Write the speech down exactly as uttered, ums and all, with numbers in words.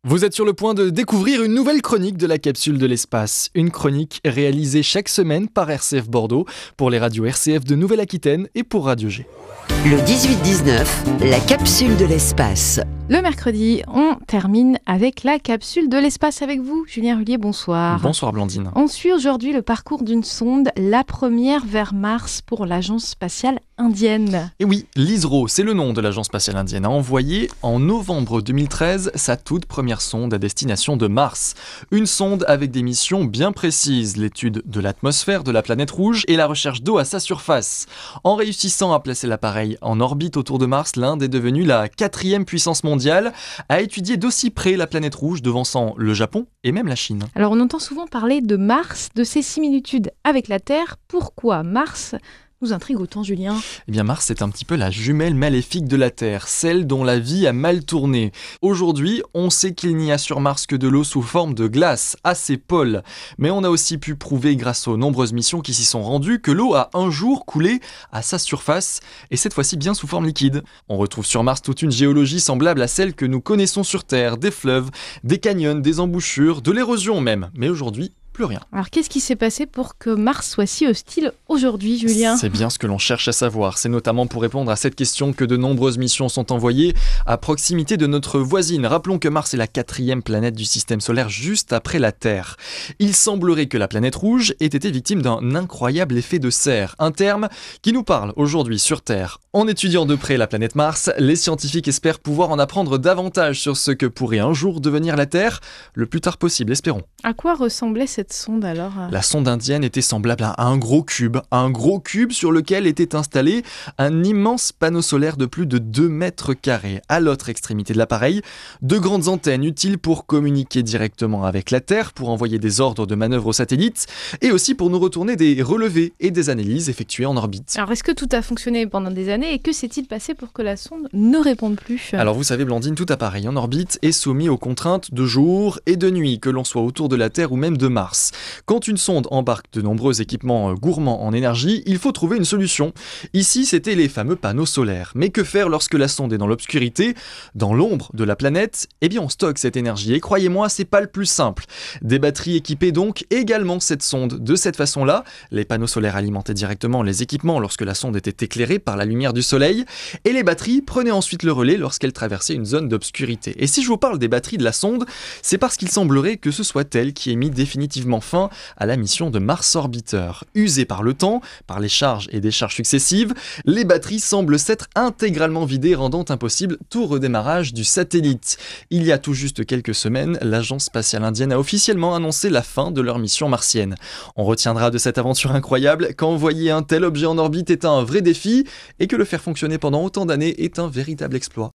Vous êtes sur le point de découvrir une nouvelle chronique de la capsule de l'espace. Une chronique réalisée chaque semaine par R C F Bordeaux pour les radios R C F de Nouvelle-Aquitaine et pour Radio G. Le dix-huit dix-neuf, la capsule de l'espace. Le mercredi, on termine avec la capsule de l'espace avec vous. Julien Rullier, bonsoir. Bonsoir Blandine. On suit aujourd'hui le parcours d'une sonde, la première vers Mars pour l'Agence spatiale indienne. Et oui, l'I S R O, c'est le nom de l'Agence spatiale indienne, a envoyé en novembre deux mille treize sa toute première sonde à destination de Mars. Une sonde avec des missions bien précises, l'étude de l'atmosphère de la planète rouge et la recherche d'eau à sa surface. En réussissant à placer l'appareil en orbite autour de Mars, l'Inde est devenue la quatrième puissance mondiale à étudier d'aussi près la planète rouge, devançant le Japon et même la Chine. Alors on entend souvent parler de Mars, de ses similitudes avec la Terre. Pourquoi Mars nous intrigue autant, Julien? Eh bien Mars, c'est un petit peu la jumelle maléfique de la Terre, celle dont la vie a mal tourné. Aujourd'hui, on sait qu'il n'y a sur Mars que de l'eau sous forme de glace, à ses pôles. Mais on a aussi pu prouver, grâce aux nombreuses missions qui s'y sont rendues, que l'eau a un jour coulé à sa surface, et cette fois-ci bien sous forme liquide. On retrouve sur Mars toute une géologie semblable à celle que nous connaissons sur Terre, des fleuves, des canyons, des embouchures, de l'érosion même. Mais aujourd'hui, plus rien. Alors qu'est-ce qui s'est passé pour que Mars soit si hostile aujourd'hui, Julien? C'est bien ce que l'on cherche à savoir. C'est notamment pour répondre à cette question que de nombreuses missions sont envoyées à proximité de notre voisine. Rappelons que Mars est la quatrième planète du système solaire juste après la Terre. Il semblerait que la planète rouge ait été victime d'un incroyable effet de serre, un terme qui nous parle aujourd'hui sur Terre. En étudiant de près la planète Mars, les scientifiques espèrent pouvoir en apprendre davantage sur ce que pourrait un jour devenir la Terre, le plus tard possible, espérons. À quoi ressemblait cette sonde alors? La sonde indienne était semblable à un gros cube, un gros cube sur lequel était installé un immense panneau solaire de plus de deux mètres carrés. À l'autre extrémité de l'appareil, deux grandes antennes utiles pour communiquer directement avec la Terre, pour envoyer des ordres de manœuvre aux satellites, et aussi pour nous retourner des relevés et des analyses effectuées en orbite. Alors est-ce que tout a fonctionné pendant des années et que s'est-il passé pour que la sonde ne réponde plus? Alors vous savez Blandine, tout appareil en orbite est soumis aux contraintes de jour et de nuit, que l'on soit autour de la Terre ou même de Mars. Quand une sonde embarque de nombreux équipements gourmands en énergie, il faut trouver une solution. Ici, c'était les fameux panneaux solaires. Mais que faire lorsque la sonde est dans l'obscurité, dans l'ombre de la planète? Eh bien, on stocke cette énergie. Et croyez-moi, c'est pas le plus simple. Des batteries équipaient donc également cette sonde. De cette façon-là, les panneaux solaires alimentaient directement les équipements lorsque la sonde était éclairée par la lumière du soleil, et les batteries prenaient ensuite le relais lorsqu'elles traversaient une zone d'obscurité. Et si je vous parle des batteries de la sonde, c'est parce qu'il semblerait que ce soit elle qui ait mis définitivement fin à la mission de Mars Orbiter. Usées par le temps, par les charges et décharges successives, les batteries semblent s'être intégralement vidées, rendant impossible tout redémarrage du satellite. Il y a tout juste quelques semaines, l'Agence spatiale indienne a officiellement annoncé la fin de leur mission martienne. On retiendra de cette aventure incroyable qu'envoyer un tel objet en orbite est un vrai défi et que le faire fonctionner pendant autant d'années est un véritable exploit.